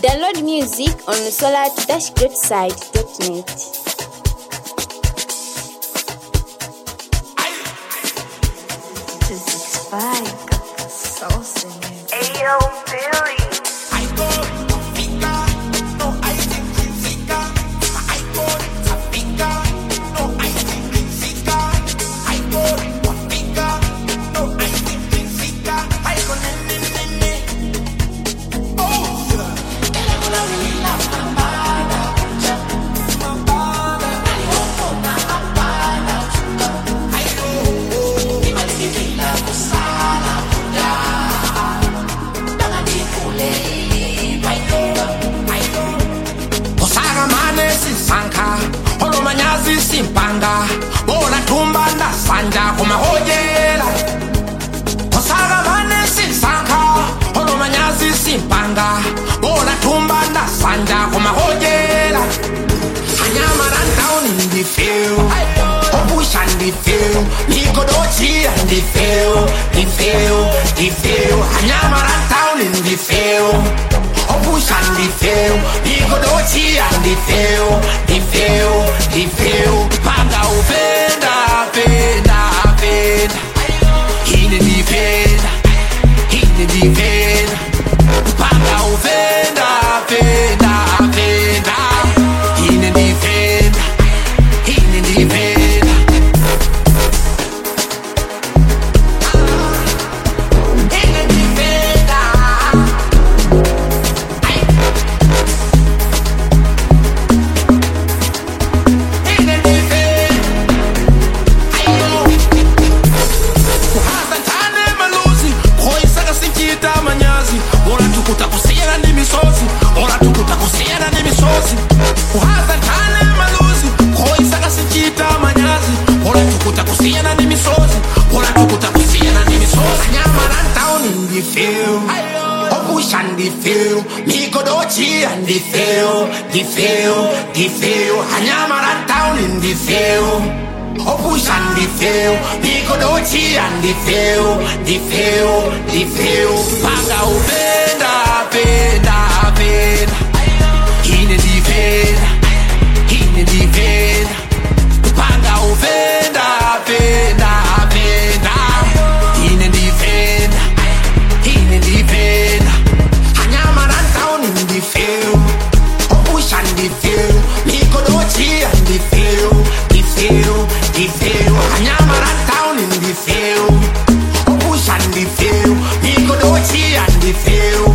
Download music on solar-greatside.net. Ayo, Billy. Simpanga, bola tumbanda sanja kuma hojela. Osaga mane sinsanka, holo manyazi simpanga, bola tumbanda sanja kuma hojela. Anyama ran down in the field, Obush and the field, Nikodochi and the field. Anyama ran down in the field, Obush and the field, Nikodochi and the field. Panga uvenda, venda. Hine di venda. Panga uvenda, venda. Hine di venda. The field, Anyama ran down in the field. Opush and the field, Nikodochi and the field. Panga uvenda, venda. Hine di venda. Panga uvenda, venda. Hine di venda. Anyama ran down in the field. And the field, Nikodochi and the field. Anyama ran down in the field. Opush and the field, Nikodochi and the field.